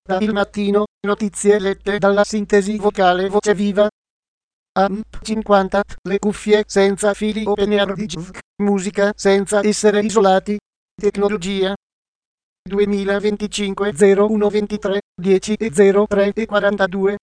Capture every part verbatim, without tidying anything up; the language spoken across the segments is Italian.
Da Il Mattino, notizie lette dalla sintesi vocale Voce Viva. A M P cinquanta, le cuffie senza fili open air di J V C, musica senza essere isolati. Tecnologia. duemilaventicinque zero uno ventitré dieci e zero tre e quarantadue.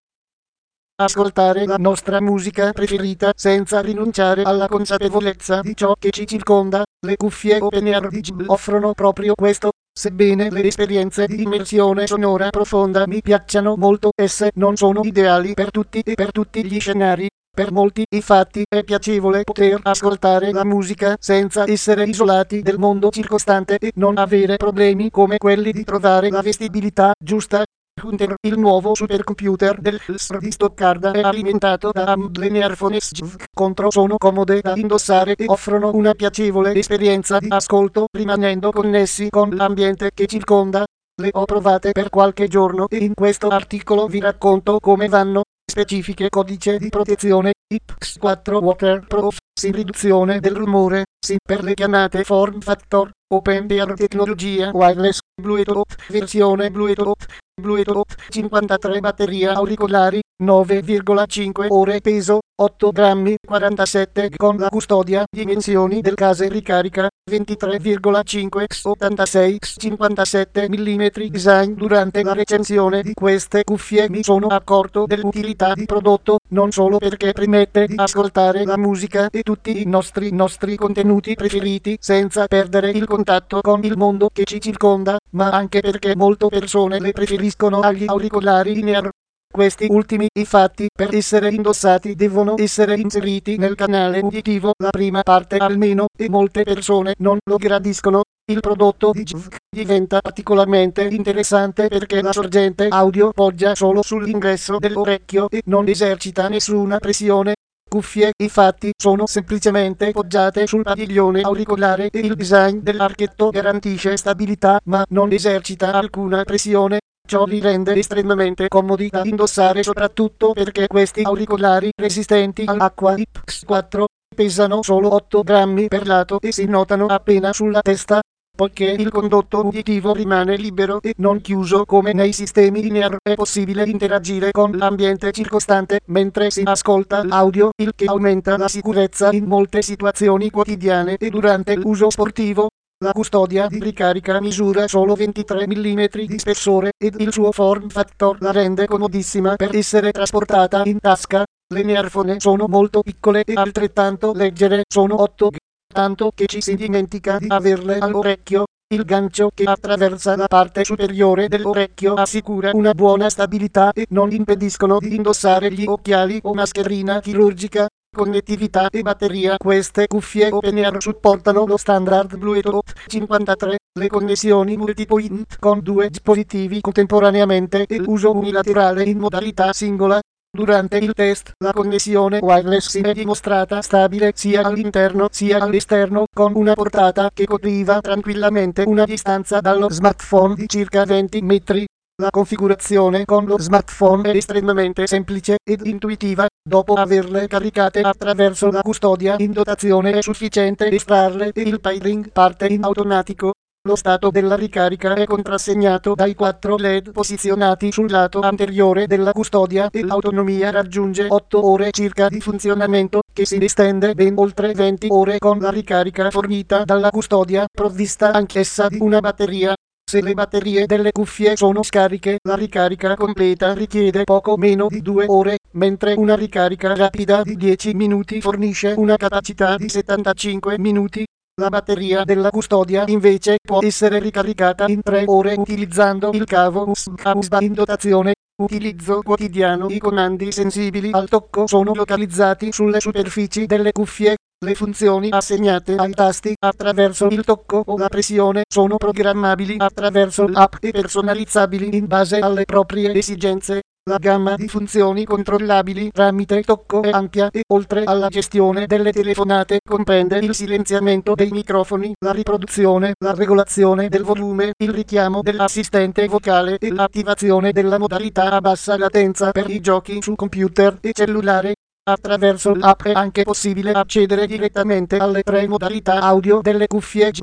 Ascoltare la nostra musica preferita senza rinunciare alla consapevolezza di ciò che ci circonda. Le cuffie open air di J B L offrono proprio questo. Sebbene le esperienze di immersione sonora profonda mi piacciono molto, esse non sono ideali per tutti e per tutti gli scenari. Per molti, infatti, è piacevole poter ascoltare la musica senza essere isolati dal mondo circostante e non avere problemi come quelli di trovare la vestibilità giusta. Hunter, il nuovo supercomputer del H S R di Stoccarda, è alimentato da A M D. Le Earphones J V C contro sono comode da indossare e offrono una piacevole esperienza di ascolto rimanendo connessi con l'ambiente che circonda. Le ho provate per qualche giorno e in questo articolo vi racconto come vanno. Specifiche: codice di protezione I P X quattro Waterproof, sin riduzione del rumore, sin per le chiamate form factor, open air tecnologia wireless, Bluetooth, versione Bluetooth, Bluetooth cinquantatré, batteria auricolari, nove virgola cinque ore, peso otto grammi, quarantasette g con la custodia, dimensioni del case ricarica, ventitré virgola cinque x ottantasei x cinquantasette millimetri. Design: durante la recensione di queste cuffie mi sono accorto dell'utilità di prodotto, non solo perché permette di ascoltare la musica e tutti i nostri nostri contenuti preferiti senza perdere il contatto con il mondo che ci circonda, ma anche perché molte persone le preferiscono agli auricolari in air. Questi ultimi, infatti, per essere indossati devono essere inseriti nel canale uditivo, la prima parte almeno, e molte persone non lo gradiscono. Il prodotto di J V C diventa particolarmente interessante perché la sorgente audio poggia solo sull'ingresso dell'orecchio e non esercita nessuna pressione. Cuffie, infatti, sono semplicemente poggiate sul padiglione auricolare e il design dell'archetto garantisce stabilità ma non esercita alcuna pressione. Ciò li rende estremamente comodi da indossare, soprattutto perché questi auricolari resistenti all'acqua I P X quattro pesano solo otto grammi per lato e si notano appena sulla testa. Poiché il condotto uditivo rimane libero e non chiuso come nei sistemi in air, è possibile interagire con l'ambiente circostante mentre si ascolta l'audio, il che aumenta la sicurezza in molte situazioni quotidiane e durante l'uso sportivo. La custodia di ricarica misura solo ventitré millimetri di spessore ed il suo form factor la rende comodissima per essere trasportata in tasca. Le Earphone sono molto piccole e altrettanto leggere, sono otto grammi, tanto che ci si dimentica di averle all'orecchio. Il gancio che attraversa la parte superiore dell'orecchio assicura una buona stabilità e non impediscono di indossare gli occhiali o mascherina chirurgica. Connettività e batteria: queste cuffie open air supportano lo standard Bluetooth cinquantatré, le connessioni multipoint con due dispositivi contemporaneamente e l'uso unilaterale in modalità singola. Durante il test, la connessione wireless si è dimostrata stabile sia all'interno sia all'esterno, con una portata che copriva tranquillamente una distanza dallo smartphone di circa venti metri. La configurazione con lo smartphone è estremamente semplice ed intuitiva. Dopo averle caricate attraverso la custodia in dotazione è sufficiente estrarle e il pairing parte in automatico. Lo stato della ricarica è contrassegnato dai quattro L E D posizionati sul lato anteriore della custodia e l'autonomia raggiunge otto ore circa di funzionamento, che si estende ben oltre venti ore con la ricarica fornita dalla custodia, provvista anch'essa di una batteria. Se le batterie delle cuffie sono scariche, la ricarica completa richiede poco meno di due ore, mentre una ricarica rapida di dieci minuti fornisce una capacità di settantacinque minuti. La batteria della custodia invece può essere ricaricata in tre ore utilizzando il cavo U S B in dotazione. Utilizzo quotidiano: i comandi sensibili al tocco sono localizzati sulle superfici delle cuffie. Le funzioni assegnate ai tasti attraverso il tocco o la pressione sono programmabili attraverso l'app e personalizzabili in base alle proprie esigenze. La gamma di funzioni controllabili tramite tocco è ampia e, oltre alla gestione delle telefonate, comprende il silenziamento dei microfoni, la riproduzione, la regolazione del volume, il richiamo dell'assistente vocale e l'attivazione della modalità a bassa latenza per i giochi su computer e cellulare. Attraverso l'app è anche possibile accedere direttamente alle tre modalità audio delle cuffie J V C.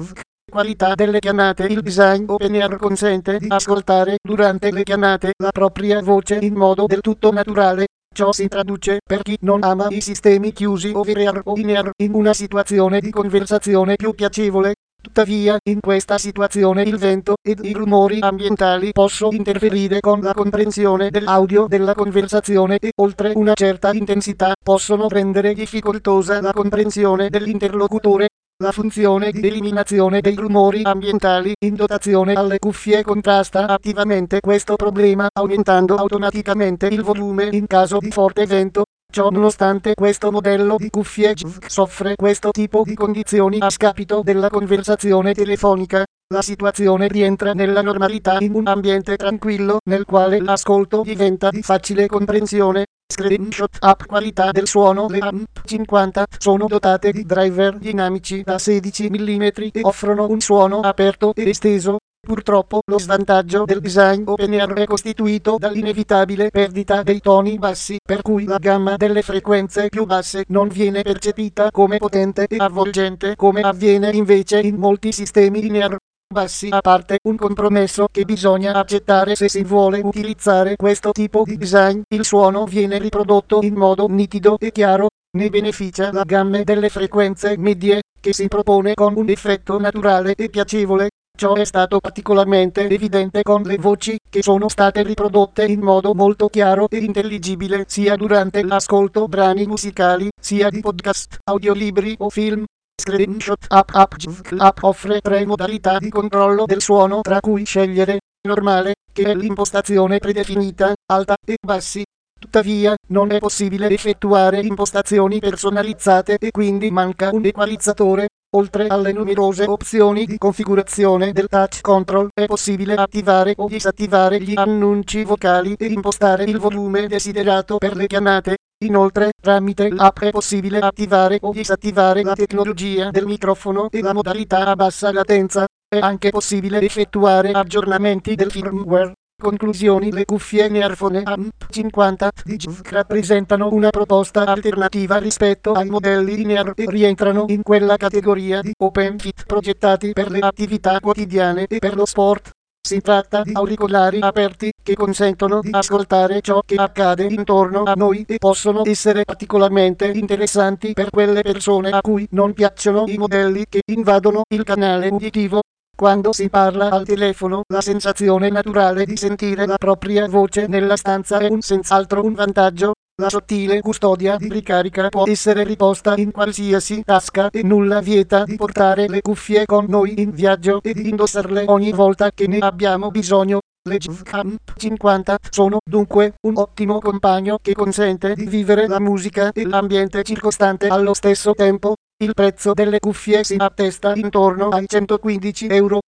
Qualità delle chiamate. Il design OpenAir consente di ascoltare durante le chiamate la propria voce in modo del tutto naturale. Ciò si traduce, per chi non ama i sistemi chiusi over-air o in-air, in una situazione di conversazione più piacevole. Tuttavia, in questa situazione il vento ed i rumori ambientali possono interferire con la comprensione dell'audio della conversazione e, oltre una certa intensità, possono rendere difficoltosa la comprensione dell'interlocutore. La funzione di eliminazione dei rumori ambientali in dotazione alle cuffie contrasta attivamente questo problema, aumentando automaticamente il volume in caso di forte vento. Ciò nonostante, questo modello di cuffie J V C soffre questo tipo di condizioni a scapito della conversazione telefonica. La situazione rientra nella normalità in un ambiente tranquillo nel quale l'ascolto diventa di facile comprensione. Screenshot app. Qualità del suono. Le A M P cinquanta sono dotate di driver dinamici da sedici millimetri e offrono un suono aperto e esteso. Purtroppo lo svantaggio del design OpenAir è costituito dall'inevitabile perdita dei toni bassi, per cui la gamma delle frequenze più basse non viene percepita come potente e avvolgente come avviene invece in molti sistemi in-air. Bassi a parte un compromesso che bisogna accettare se si vuole utilizzare questo tipo di design, il suono viene riprodotto in modo nitido e chiaro. Ne beneficia la gamma delle frequenze medie, che si propone con un effetto naturale e piacevole. Ciò è stato particolarmente evidente con le voci, che sono state riprodotte in modo molto chiaro e intelligibile sia durante l'ascolto brani musicali, sia di podcast, audiolibri o film. Screenshot app. App J V C App offre tre modalità di controllo del suono, tra cui scegliere normale, che è l'impostazione predefinita, alta e bassi. Tuttavia, non è possibile effettuare impostazioni personalizzate e quindi manca un equalizzatore. Oltre alle numerose opzioni di configurazione del touch control, è possibile attivare o disattivare gli annunci vocali e impostare il volume desiderato per le chiamate. Inoltre, tramite l'app è possibile attivare o disattivare la tecnologia del microfono e la modalità a bassa latenza. È anche possibile effettuare aggiornamenti del firmware. Conclusioni. Le cuffie Earphone A M P cinquanta di J V C rappresentano una proposta alternativa rispetto ai modelli in-air e rientrano in quella categoria di open fit progettati per le attività quotidiane e per lo sport. Si tratta di auricolari aperti che consentono di ascoltare ciò che accade intorno a noi e possono essere particolarmente interessanti per quelle persone a cui non piacciono i modelli che invadono il canale uditivo. Quando si parla al telefono, la sensazione naturale di sentire la propria voce nella stanza è un senz'altro un vantaggio. La sottile custodia di ricarica può essere riposta in qualsiasi tasca e nulla vieta di portare le cuffie con noi in viaggio e di indossarle ogni volta che ne abbiamo bisogno. Le J V C A M P cinquanta sono dunque un ottimo compagno che consente di vivere la musica e l'ambiente circostante allo stesso tempo. Il prezzo delle cuffie si attesta intorno ai centoquindici euro.